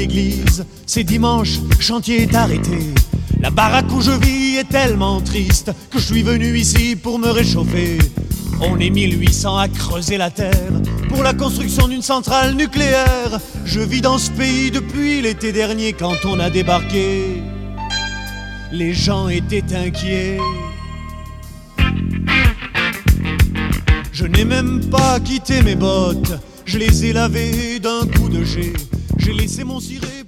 l'église. C'est dimanche, chantier est arrêté. La baraque où je vis est tellement triste que je suis venu ici pour me réchauffer. On est 1800 à creuser la terre pour la construction d'une centrale nucléaire. Je vis dans ce pays depuis l'été dernier quand on a débarqué. Les gens étaient inquiets. Je n'ai même pas quitté mes bottes, je les ai lavées d'un coup de jet. J'ai laissé mon ciré